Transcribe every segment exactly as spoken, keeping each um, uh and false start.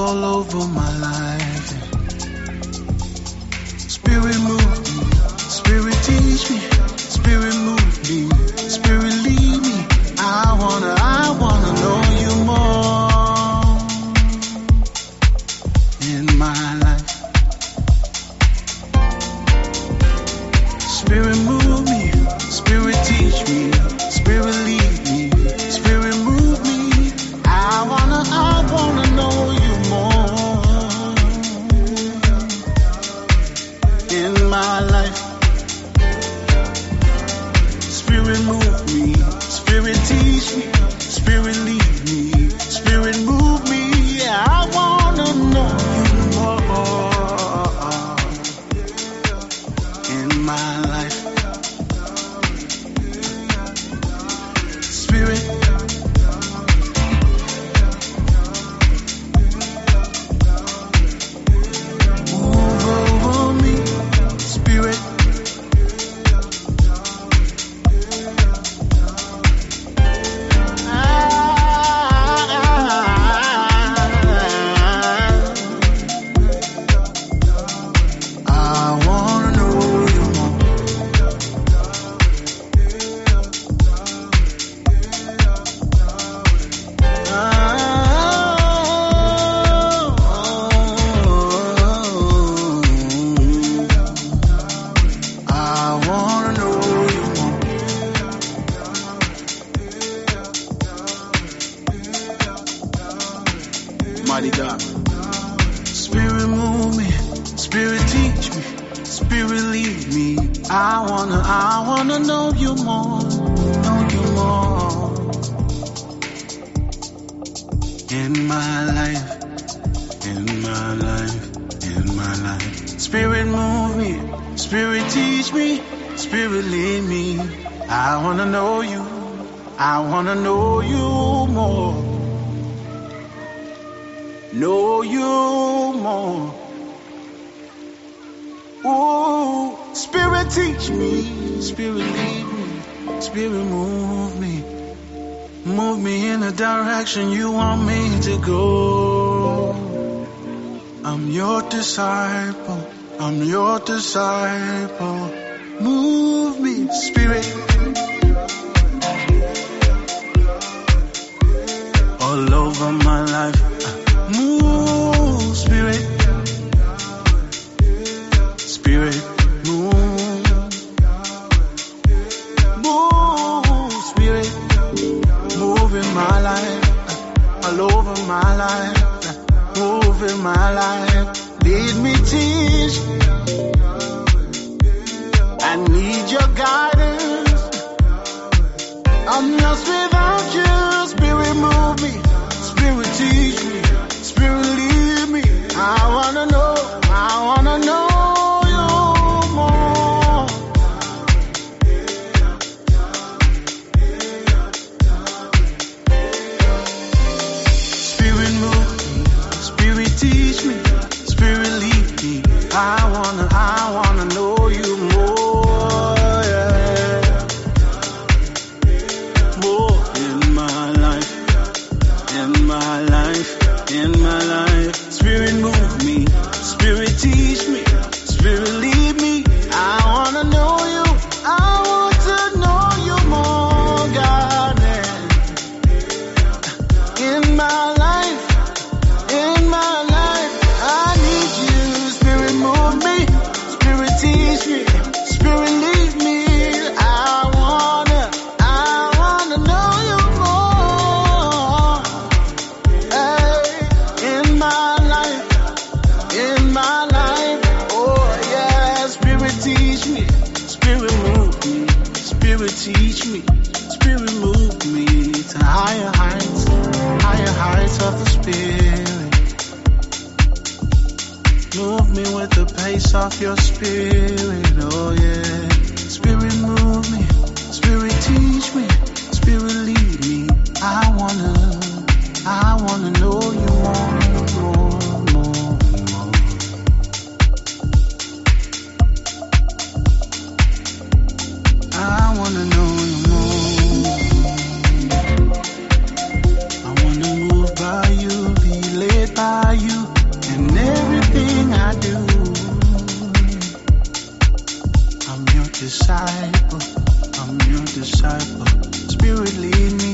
all over my life. Spirit move me, Spirit teach me, Spirit move me, Spirit lead me. I wanna, I wanna know you more in my life. Spirit move me, Spirit teach me, Spirit lead me, Spirit move me. I wanna, I wanna know you more in my life. Spirit move me, Spirit teach me, Spirit lead me, Spirit move me. I wanna know you more in my life. Spirit, move over me, Spirit. Mighty God. Spirit move me, Spirit teach me, Spirit lead me. I wanna, I wanna know you more, know you more in my life, in my life, in my life. Spirit move me, Spirit teach me, Spirit lead me. I wanna know you, I wanna know you more. Know you more. Ooh, Spirit teach me, Spirit lead me, Spirit move me. Move me in the direction you want me to go. I'm your disciple, I'm your disciple. Move me, Spirit. All over my life. Move, Spirit, Spirit, move, move, Spirit, move in my life, all over my life, move in my life, lead me, teach, I need your guidance, I'm lost without you, Spirit move me, Spirit teach me. Spirit lead me. I wanna know, I wanna know you more. Spirit move me, Spirit teach me, Spirit lead me. I wanna, I wanna know you more, yeah. More in my life, in my life. In my life, Spirit move me, Spirit teach me, Spirit lead me. I wanna know you, I want to know you more, God. In my life, in my life, I need you. Spirit move me, Spirit teach me, Spirit lead me. I wanna, I wanna know you more. Hey. In my life, in my life, oh yeah, Spirit teach me, Spirit move me, Spirit teach me, Spirit move me to higher heights, higher heights of the Spirit. Move me with the pace of your Spirit, oh yeah. Spirit move me, Spirit teach me, Spirit lead me. I wanna, I wanna know you more, more, more, more. I wanna know you more. I wanna move by you, be led by you. disciple. I'm your disciple. Spirit lead me.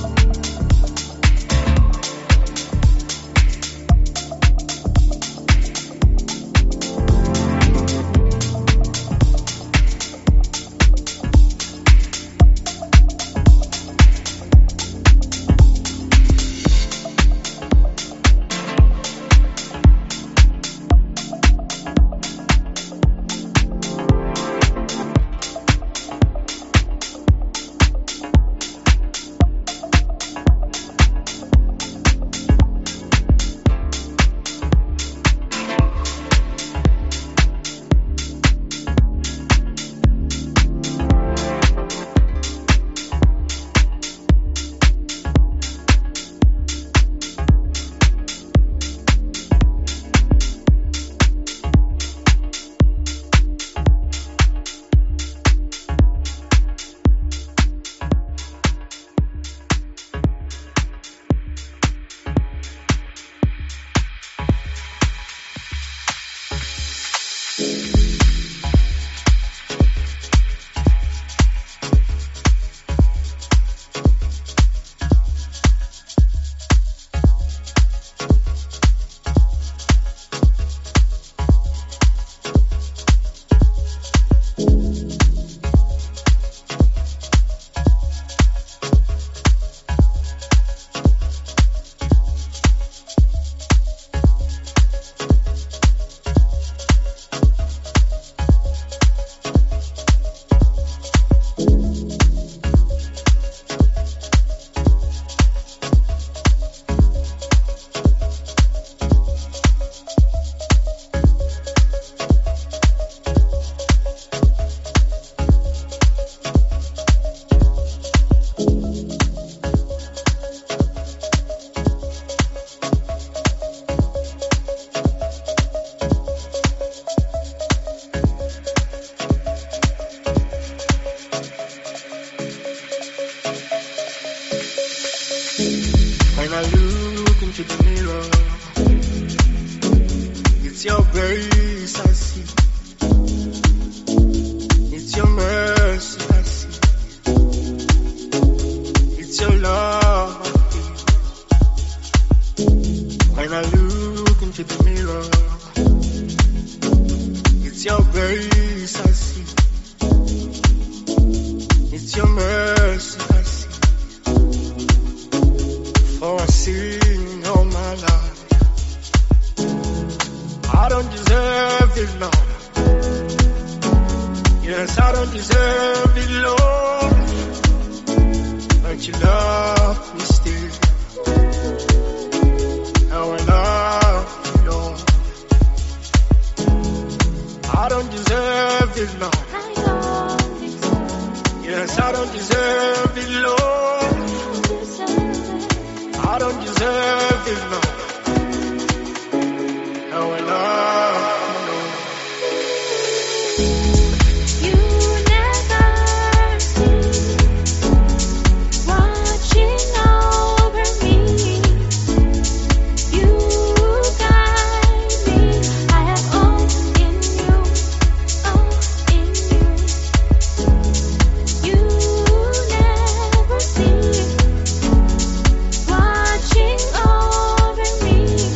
When I look into the mirror, it's your grace I see. It's your mercy I see. It's your love I feel. When I look into the mirror, it's your grace I see. It's your mercy I see. For I sing all my life. I don't deserve it, Lord. Yes, I don't deserve it, Lord. But you love me still. How I love you, Lord. I don't deserve it, Lord. Yes, I don't deserve it, Lord. I don't deserve it, Lord. How I love you, Lord. You never cease watching over me. You guide me. I have all in you, all in you. You never cease watching over me.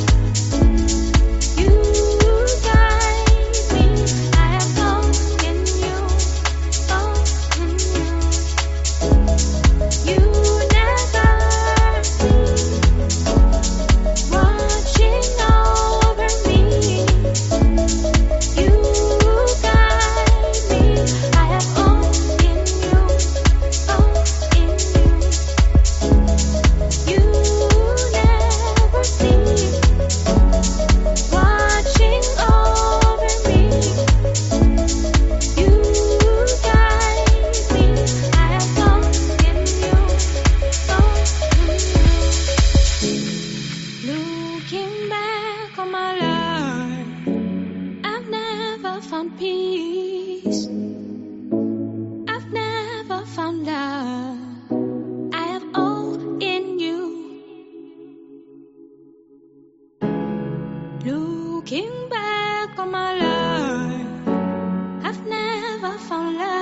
You guide me. I have all in you, all in you. You never cease watching over me. You guide me. I have all in you, all in you. You never cease watching over me. You guide me. I have all in you, all in you. Looking back on my life, I've never found peace. I've never found love. I have all in you. Looking back on my life, I've never found love.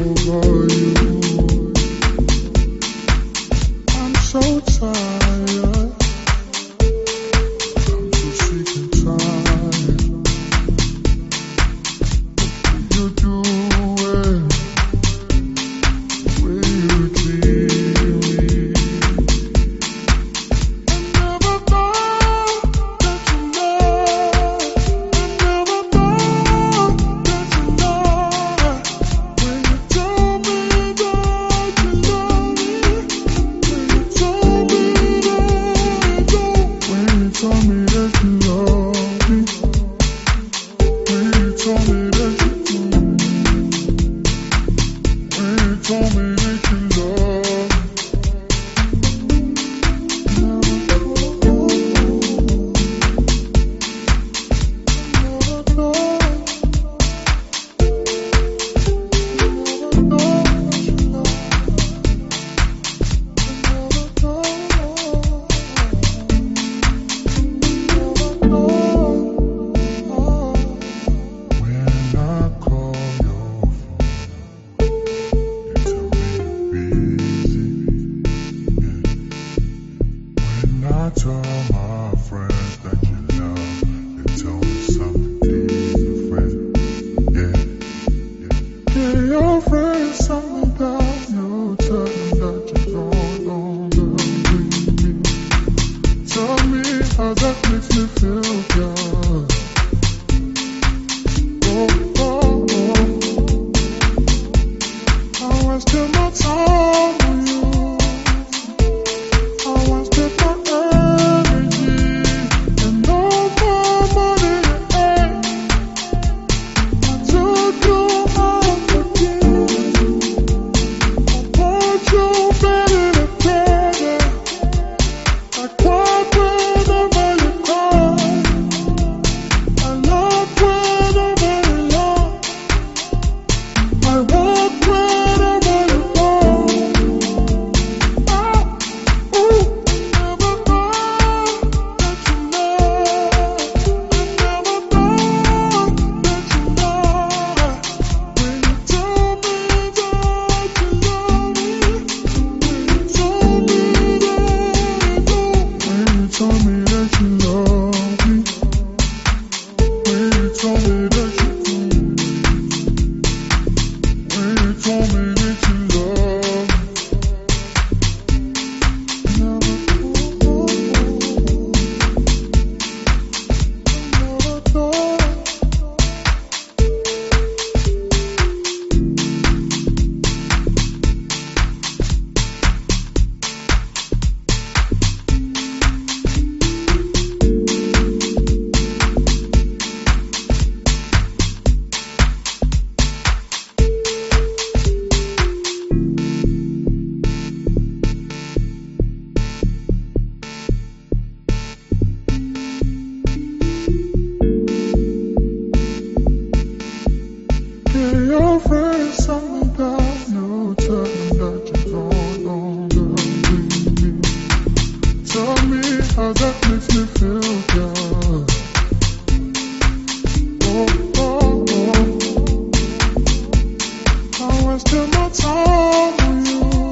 over you. I'm so tired. I'm so sick and tired. You do it the way you treat me. I never thought that you know. I never thought that you know. When you told me that you love me. When you told me that you don't. When you told me that you love me. When you told me that you do. When you told me that you love me. When I call your phone, you tell me you're busy. When I tell my friends that you love, they tell me something different. Yeah, yeah, your friends tell me that you tell them that you don't longer need me. Tell me how that makes me feel, God. Oh, oh, oh. I wasted my time with you. I wasted my energy and all my money. eh. I took you out again. I bought you better than better. I cried whenever you cried. I love whenever you love. I walk whenever you walk. Ah, ooh, never thought that you know. I never thought that you know. When you told me that you love me. When you told me that you do. When you told me that you love me. When you told me that you do. When you told me that you love me. Never thought. Never thought. Yeah, your friends tell me that you tell them that you don't longer need me. Tell me how that makes me feel, God. Oh, oh, oh. I wasted my time with you.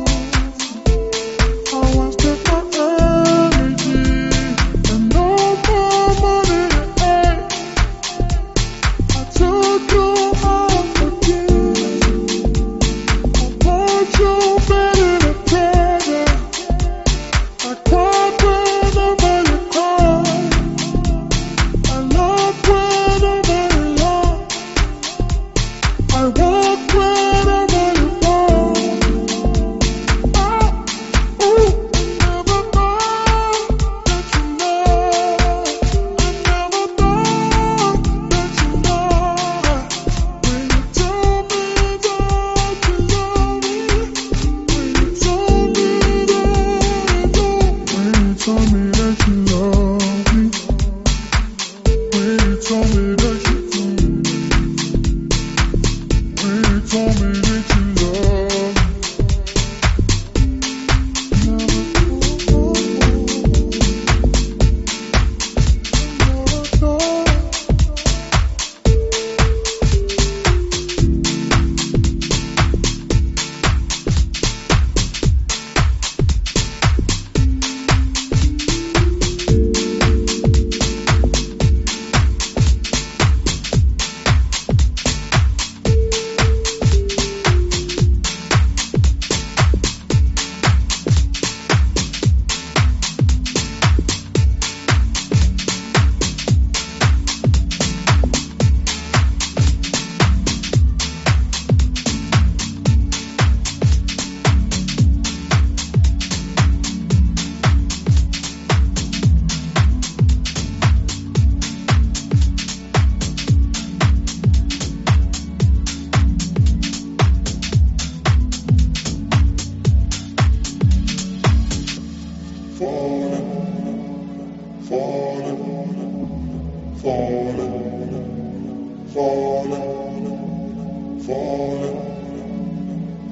I wasted my energy and all my money. eh. I took you out again. I bought you better than better. I cried whenever you cried. I love whenever you love. I walk whenever you walk.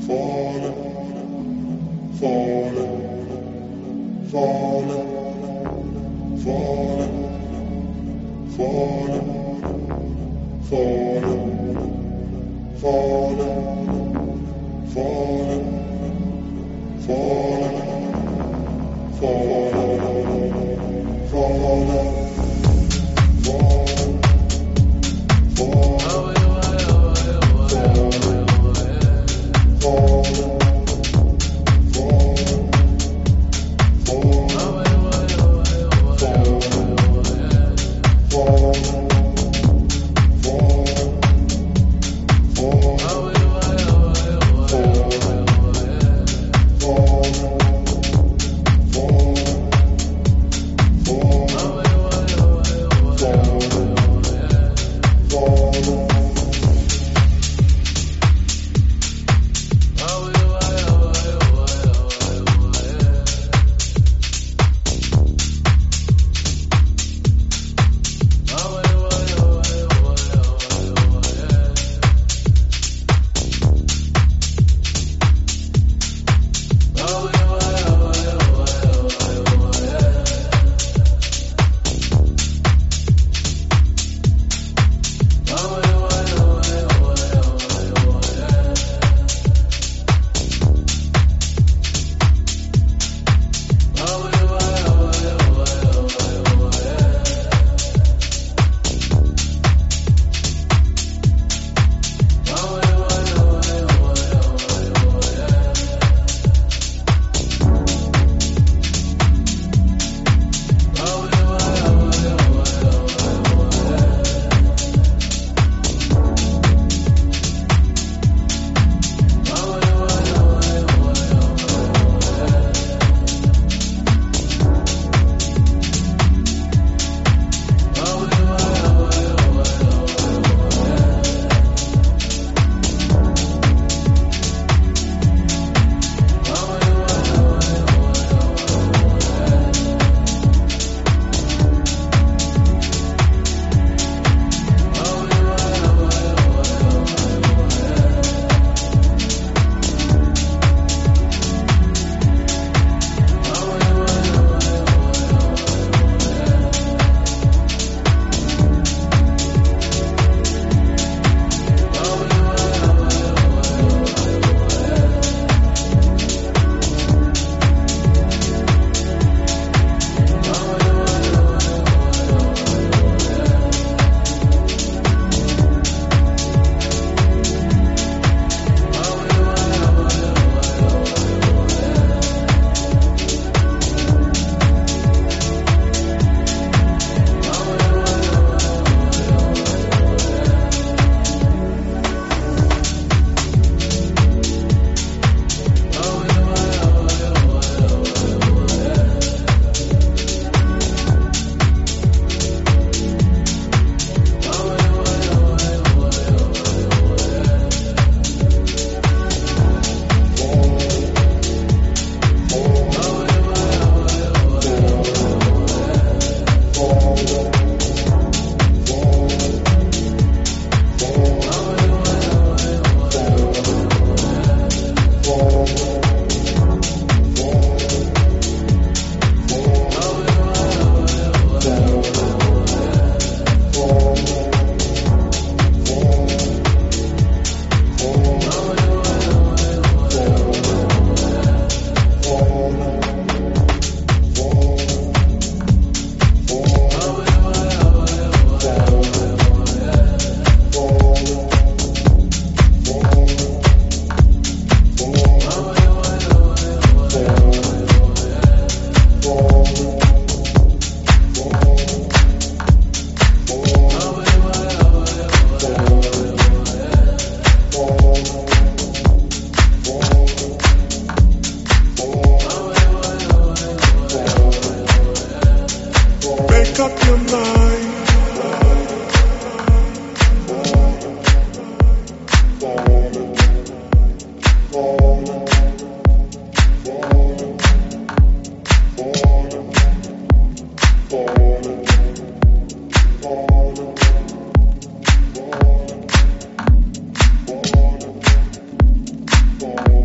Make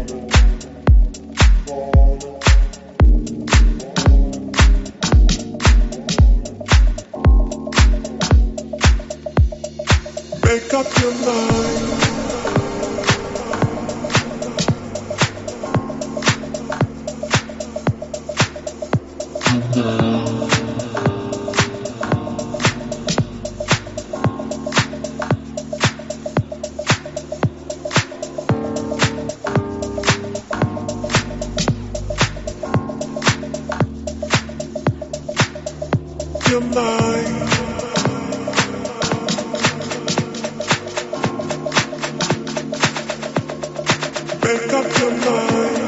your mind. Make up your mind.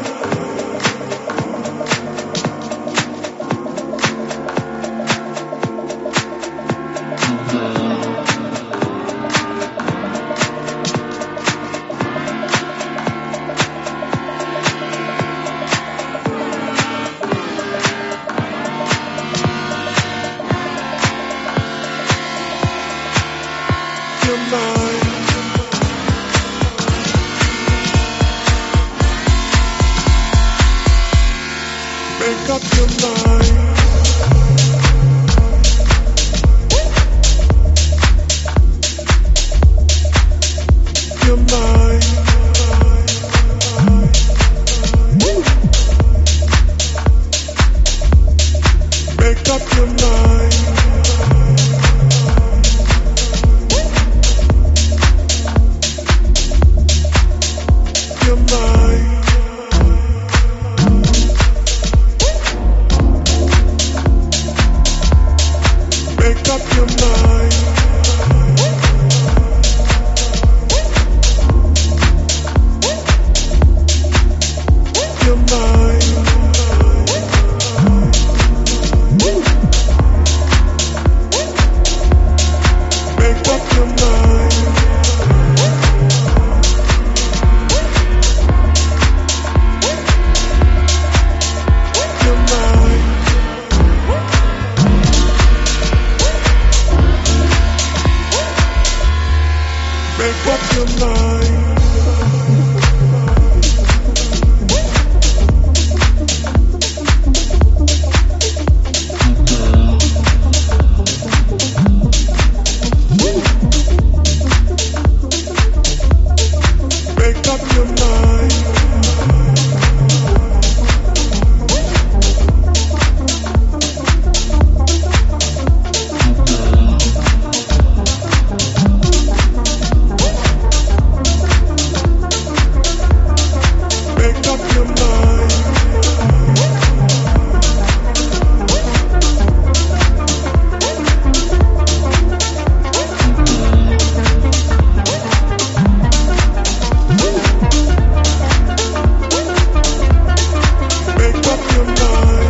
Your mind. Make up your mind. Your mind. Make up your mind. Your mind. Make up your mind. Your mind. Make up your mind. Your mind. Make up your mind. Make up your mind. Make up your mind. Make up your mind.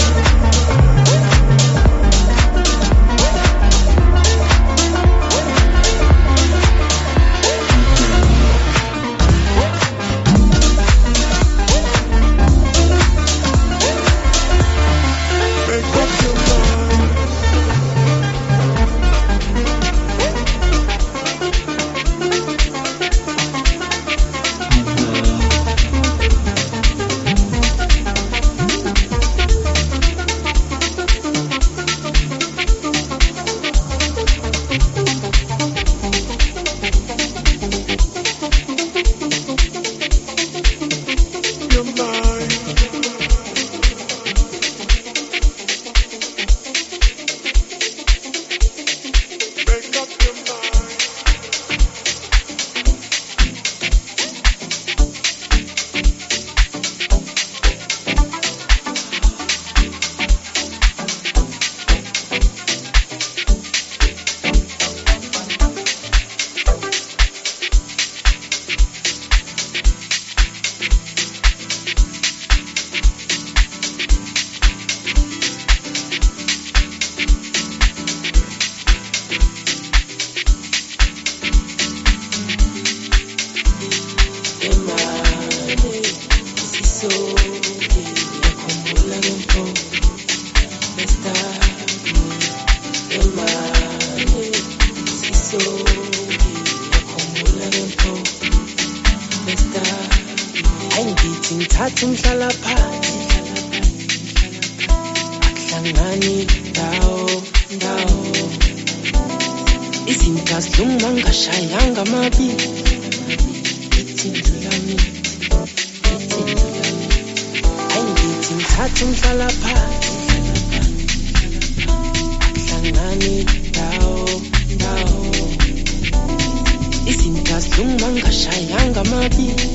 Make up your mind. Your mind. Make up your mind. Ngithatha umhlala phansi akuhlangani ndawo ndawo izinto azilunga ngashayanga amabili ithi ndlulami ithi ndlulami ayingithi ngithatha umhlala phansi akuhlangani ndawo ndawo izinto azilunga ngashayanga amabili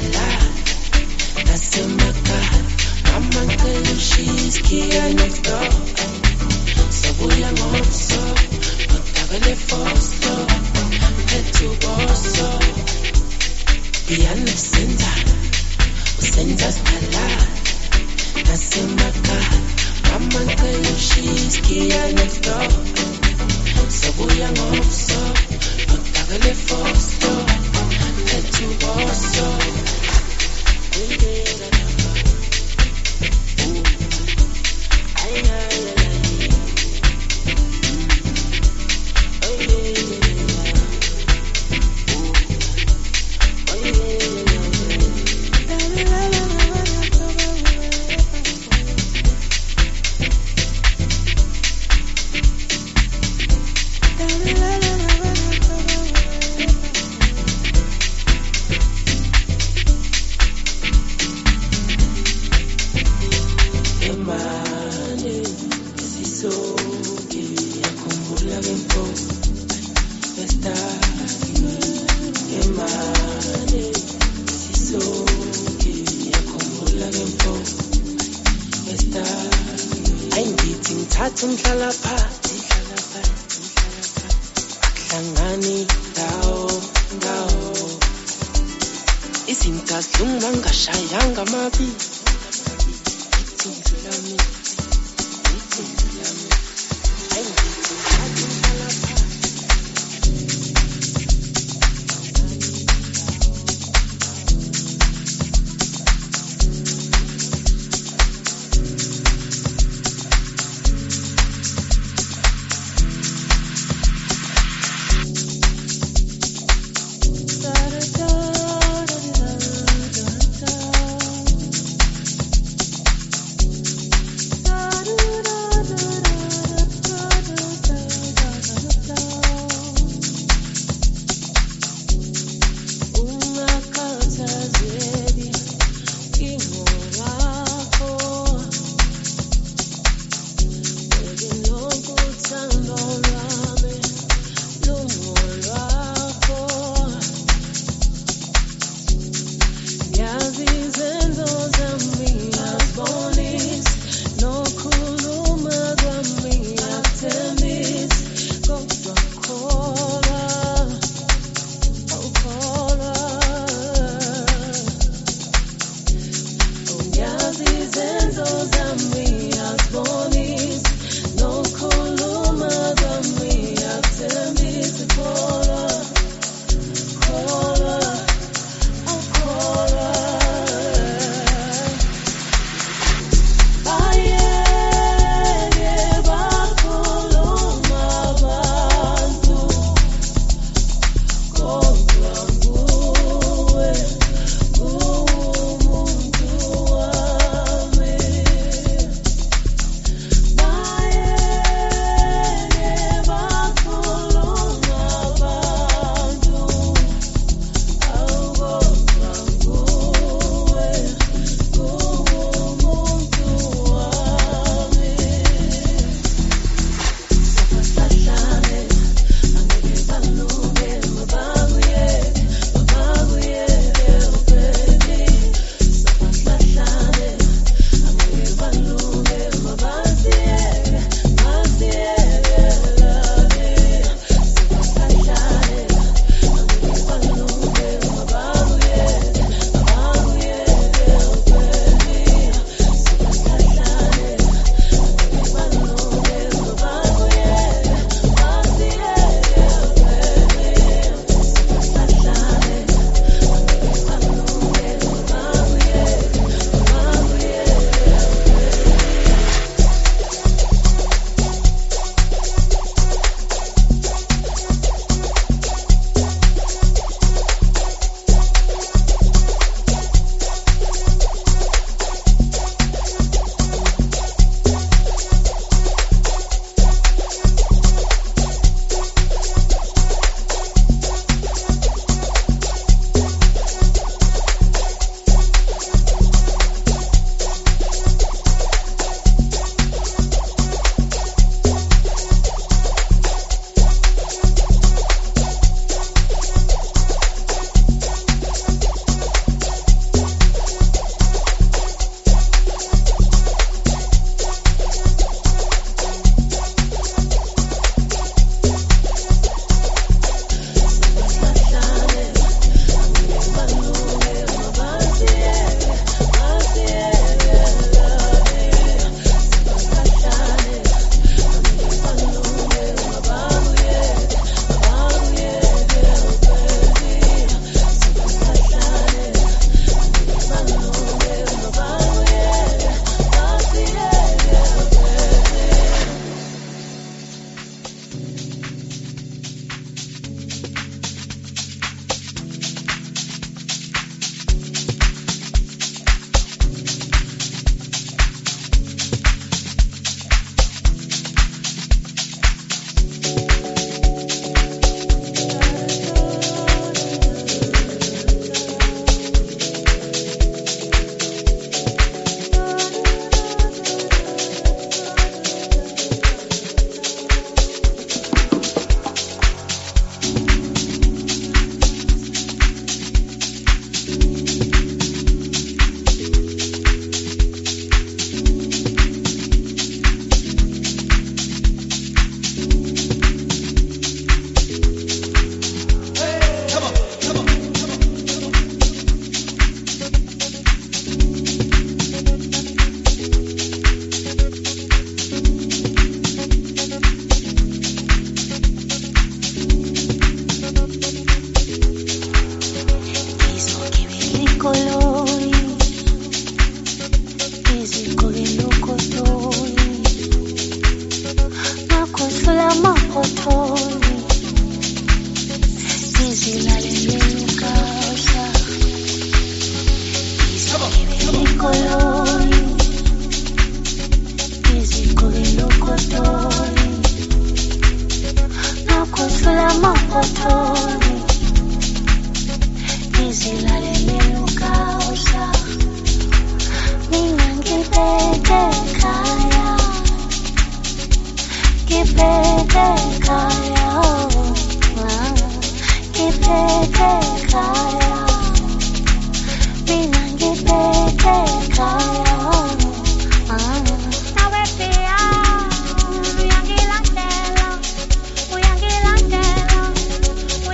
siyanesala nasemakhaya mama ngicela ushiye next door sabuya ngoso kodakele fosto phethu boso iyanesenza usenza sihala nasemakhaya mama ngicela ushiye next door sabuya ngoso kodakele fosto phethu boso ingela koloni, izigqokile ukotoni, nokuthula mokotoni, izilalele ukawusha, mina ngibheke ekhaya, ngibheke ekhaya, oh, ah, ngibheke ekhaya, mina ngibheke ekhaya, oh, ah. Nawe pia, uyangilandela, uyangilandela,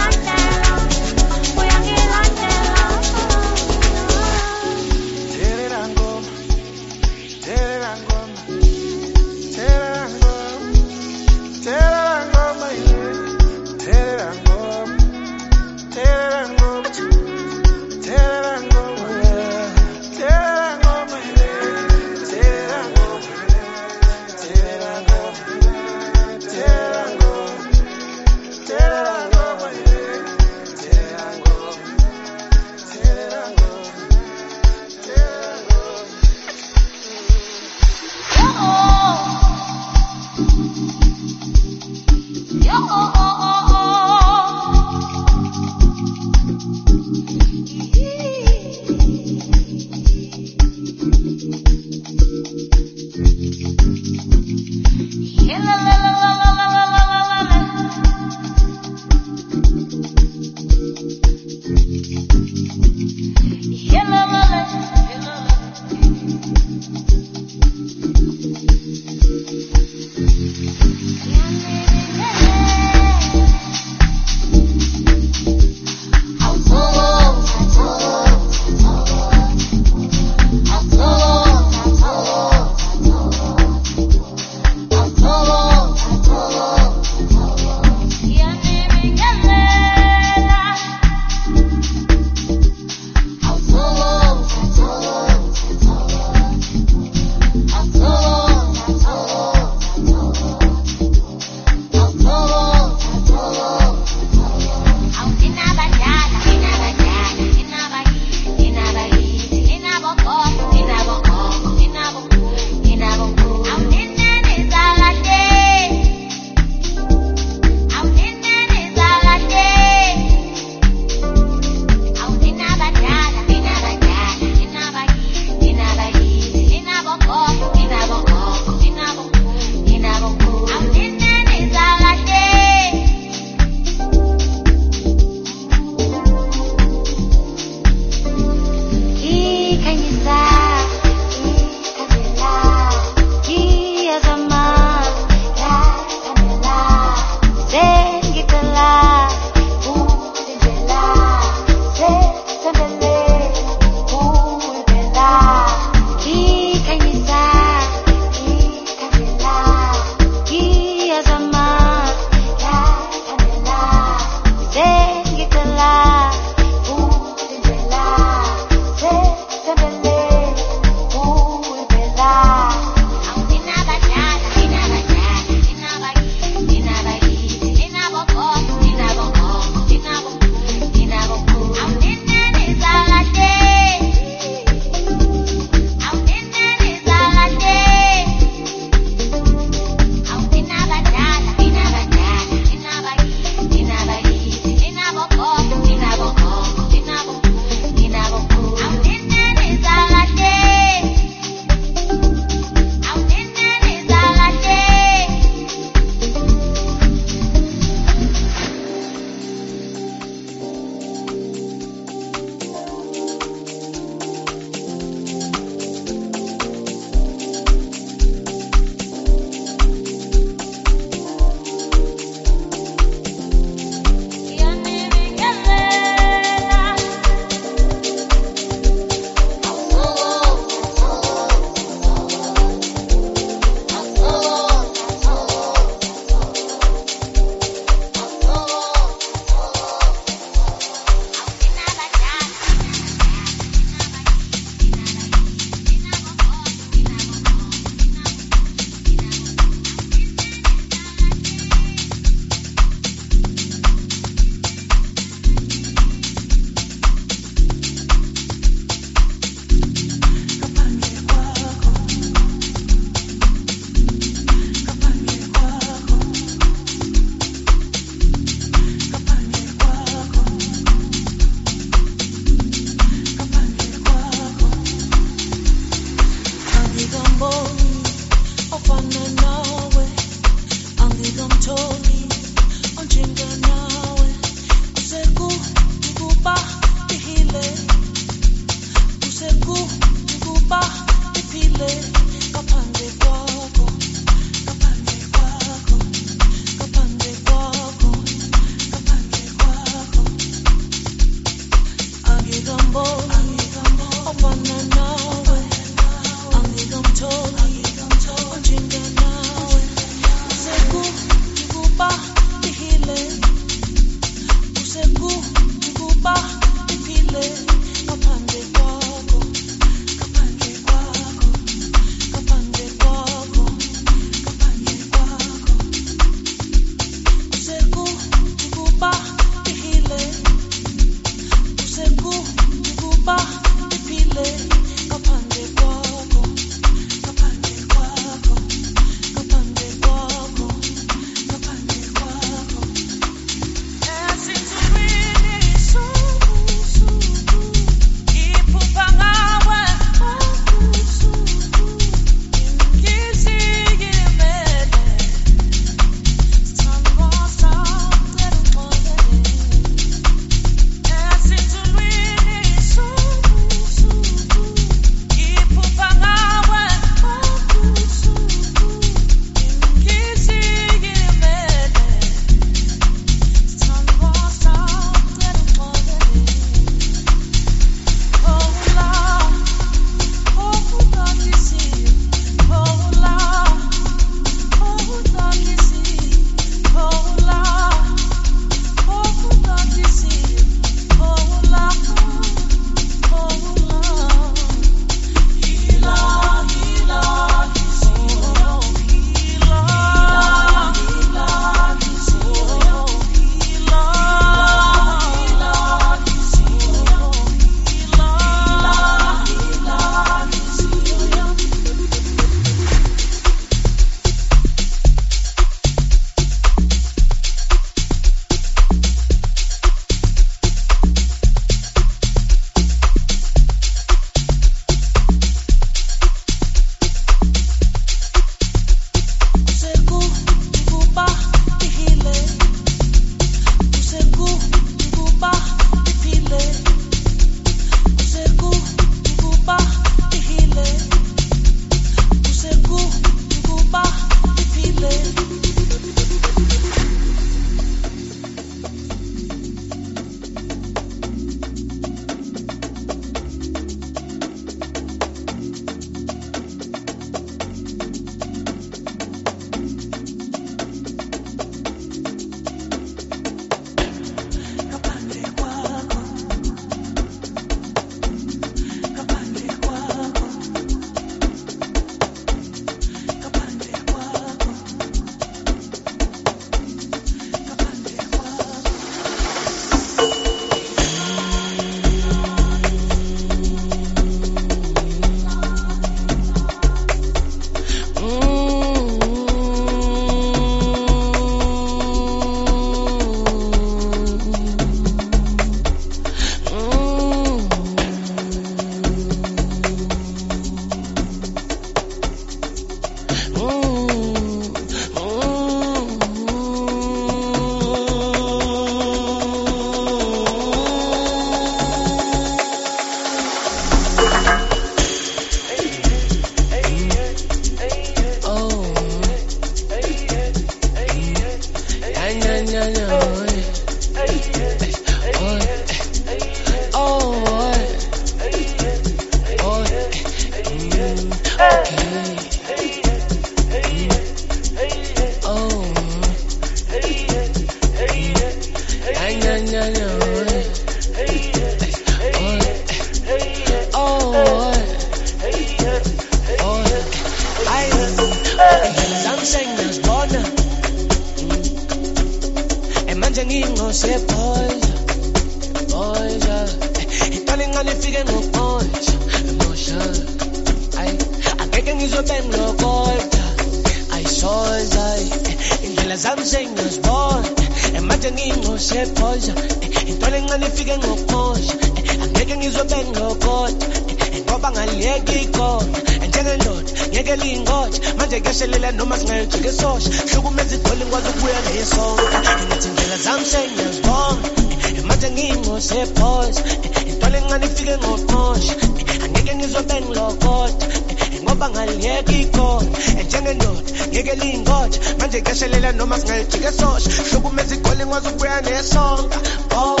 manje ngingose boys boys itali ngani fike ngoboys emotion ay angeke ngizobenga lokota ay soldier indlela zami sengizibona manje ngingose boys itali ngani fike ngoboys angeke ngizobenga lokota ngoba ngaliyeki ikona njengendoda ngeke lingoje manje keshelela noma singayijike sosha hlukumeza igoli ngikwazi ukubuya ngesonto ngathi indlela zami sengiyazibona manje ngingose boys intole ngani ifike ngoqosha angeke ngizobe ngilokota ngoba ngaliyeki ikona njengendoda ngeke lingoje manje keshelela noma singayijike sosha hlukumeza igoli ngikwazi ukubuya ngesonto oh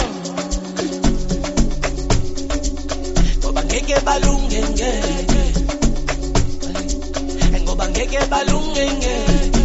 ngoba ngeke balunge ngeke ngoba ngeke balunge ngeke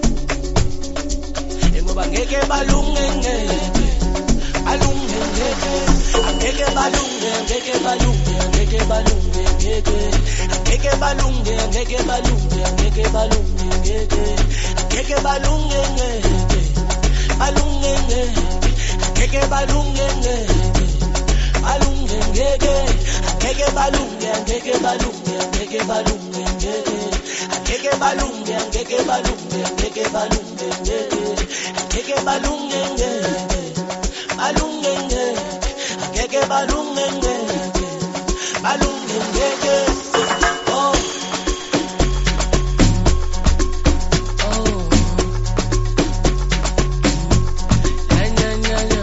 ngoba ngeke balunge ngeke alunge ngeke angeke balunge ngeke balunge ngeke balunge ngeke angeke balunge ngeke balunge ngeke balunge ngeke angeke balunge ngeke alunge ngeke angeke balunge ngeke alunge ngeke angeke balunge ngeke balunge ngeke balunge ngeke angeke balunge ngeke balunge ngeke balunge ngeke angeke balunge ngeke balunge ngeke angeke balunge ngeke balunge ngeke oh oh na na na na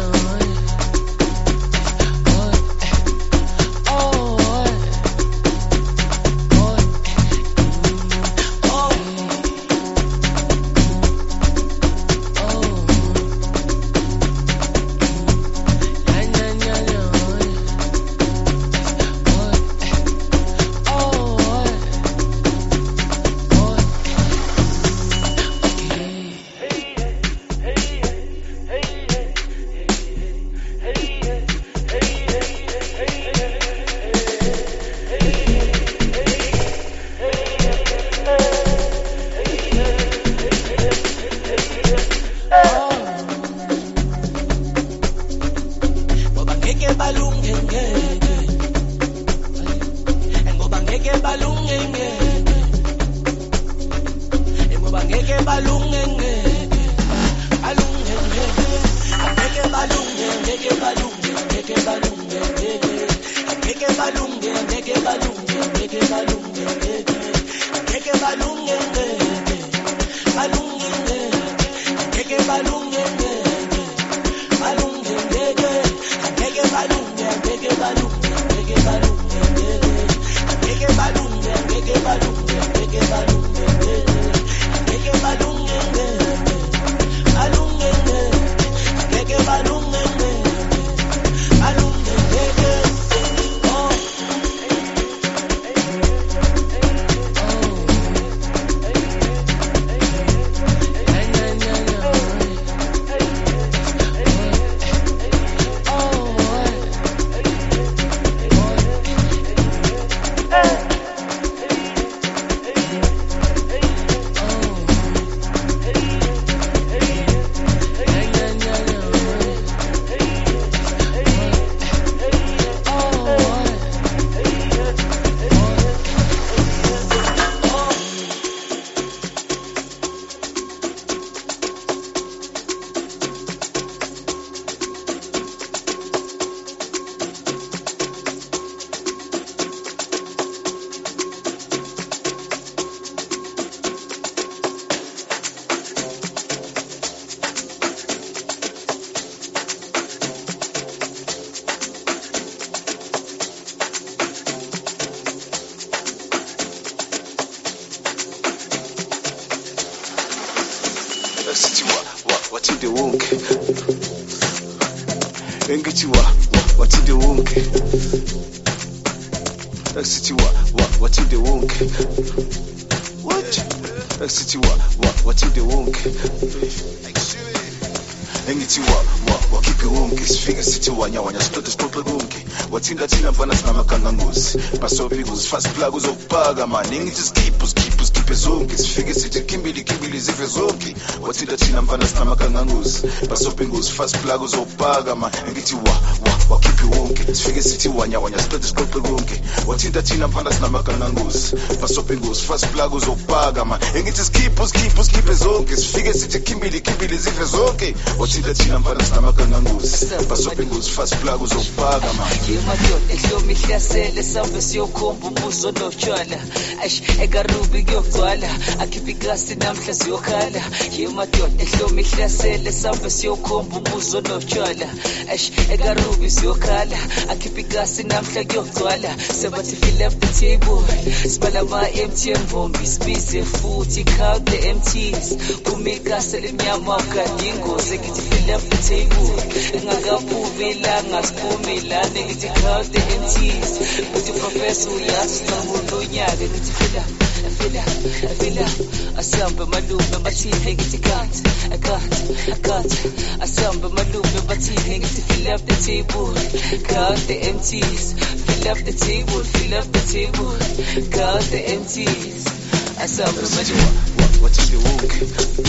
Fast plug uzokupaka man, ngithi skip skip skip skiphe zonke sifike sithi kimbili kimbili zive zonke wathinta thina mfana sinamakanganguzi basobhe ingozi fast plug uzobhaka ma ngithi wa wa wakhiphe wonke sifike sithi wanya wanya siqede siqoqe konke wathinta thina mfana sinamakanganguzi basobhe ingozi fast plug uzobhaka ma ngithi skipho skipho skiphe zonke sifike sithi kimbili kimbili zive zonke wathinta thina mfana sinamakanganguzi basobhe ingozi fast plug uzobhaka ma yemadoda ehlomi ihlasele sambe siyokhomba ubuzo notshwala ash egarubi kuyogcwala akhiphi igasi namhla siyokhala yemadoda ehlomi ihlasele sambe siyokhomba ubuzo notshwala ash egarubi siyokhala akhiphi igasi namhla kuyogcwala sebathi fill up the table sibala ama M T N bombi sibize futhi count the M Ts kumikase lemnyama ukadingoze ngithi fill up the table engakaphuvela ngasiphumela ngithi count the M Ts uthi professor uyazi nangolonyaka ngithi fill up fill up fill up asambe malume bathini ngithi count count count asambe malume bathini ngithi fill up the table count the M Ts fill up the table fill up the table count the M Ts asambe malume wathinde wonke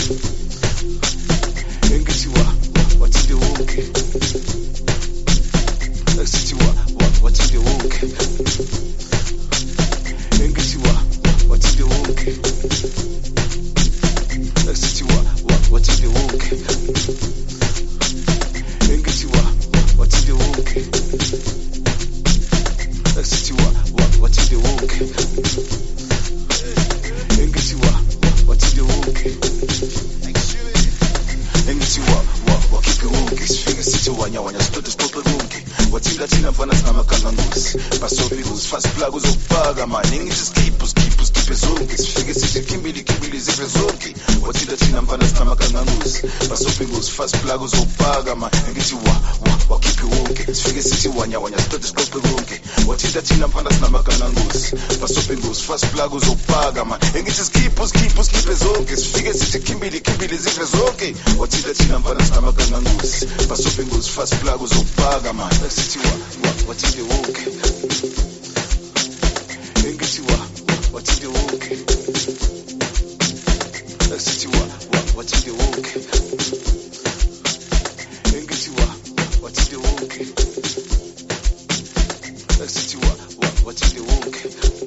ngithi wa wathinde wonke sithi wa wathinde wonke ngithi wa wathinde wonke sithi wa wathinde wonke ngithi wa wathinde wonke sithi wa wathinde wonke ngithi wa wathinde wonke ngithi wa wakhiphe wonke sifike sithi wanya wanya siqede siqoqe konke wathinta thina mfana sinamakanganguzi basobhe ingozi fast plug uzokubhaka mani ngithi skipho skipho skiphe zonke sifike sithi kimbili kimbili zive zonke wathinta thina mfana sinamakanganguzi basobhe ingozi fast plug uzokubhaka mani ngithi wa wa wakhiphe wonke sifike sithi wanya wanya siqede siqoqe konke wathinta thina mfana sinamakanganguzi basobhe ingozi fast plug uzokubhaka mani ngithi skipho skipho skiphe zonke sifike sithi kimbili kimbili zive zonke wathinta thina mfana sinamakanganguzi basobhe ingozi fast plug uzokubhaka mani sithi wa wathinde wonke ngithi wa wathinde wonke sithi wa wathinde wonke ngithi wa wathinde wonke sithi wa wathinde wonke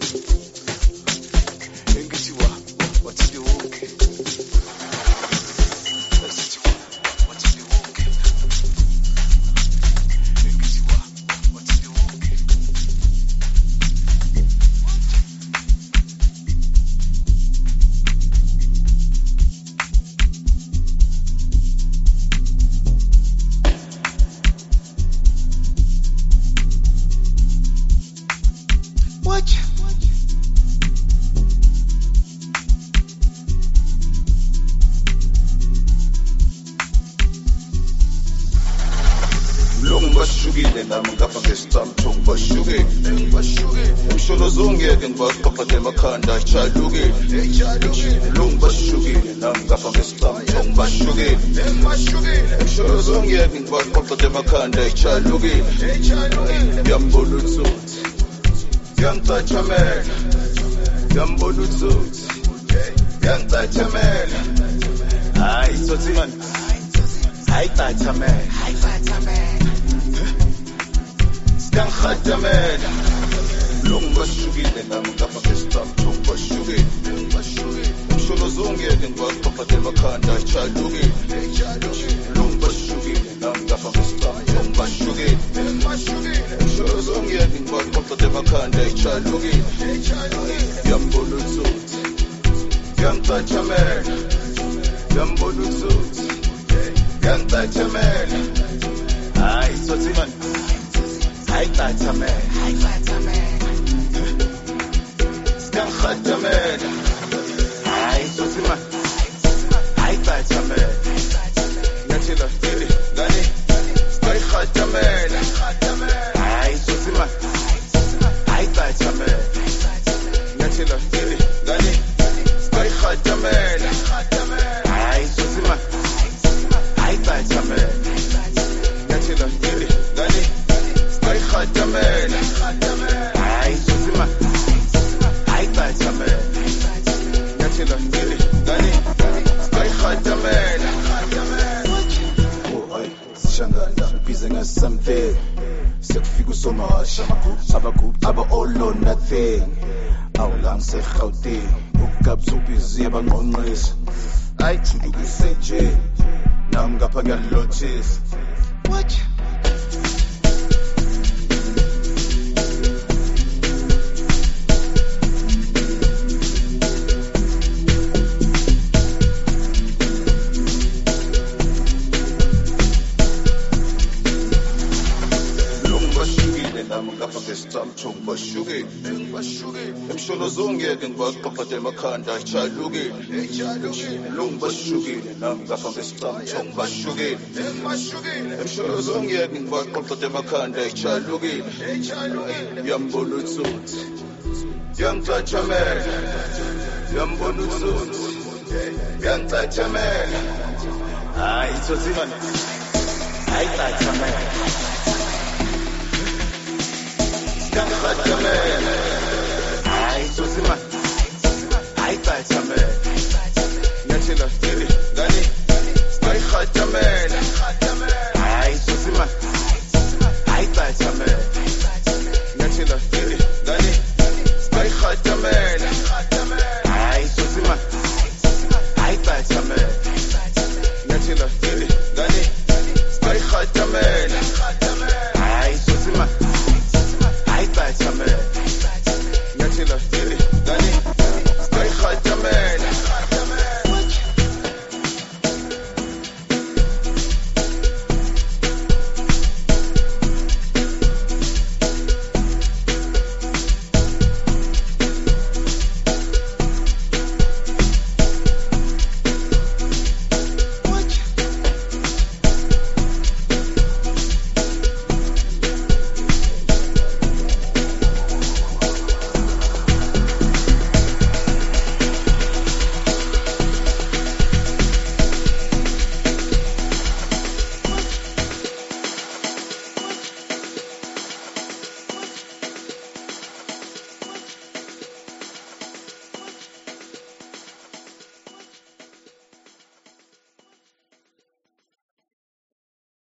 ngithi wa wathinde wonke sithi wa wathinde wonke ngithi wa wathinde wonke What? Long bashukile nami ngapha ngestamthong bashukile umsholo zongeke ngibaqaphathe emakhanda chalukile long bashukile nami ngapha ngestamthong bashukile umsholo zongeke ngibaqaphathe emakhanda chalukile yambona utsuthi yangicathamela yambona utsuthi yangicathamela hayi sothi mani hayi cathamela Khatamela long bashukile nami ngapha ngestamthong bashukile umsholo zongeke ngibaqaphathe emakhanda chalukile long bashukile nami ngapha ngestamthong bashukile umsholo zongeke ngibaqaphathe emakhanda chalukile yambona utsuthi yangicathamela yambona utsuthi yangicathamela hayi sothi mani hayi cathamela hayi cathamela Khatamela hayi sothi mani hayi cathamela yathela ile ngani hayi khatamela hayi sothi mani hayi cathamela yathela ile ngani hayi khatamela hayi sothi mani hayi cathamela yathela ile ngani hayi khatamela hayi sothi mani hayi cathamela something sekufika usomasha abagubhi aba all or nothing awulang seGauteng ukugabza ubhizi abangqonqisa ayijulukise nje nami ngapha ngiyalothisa what Chong bashuke bashuke emshono zongeke ngibaqaphathe emakhanda chaluke chaluke long bashuke nami ngapha ngesicam chong bashuke bashuke emshono zongeke ngibaqaphathe emakhanda chaluke chaluke yambona utsuthi yangicathamela yambona utsuthi yangicathamela hayi utsuthi man hayi cathamela Ay, so si man. Ay, ta esa me. Ya chela, tiri.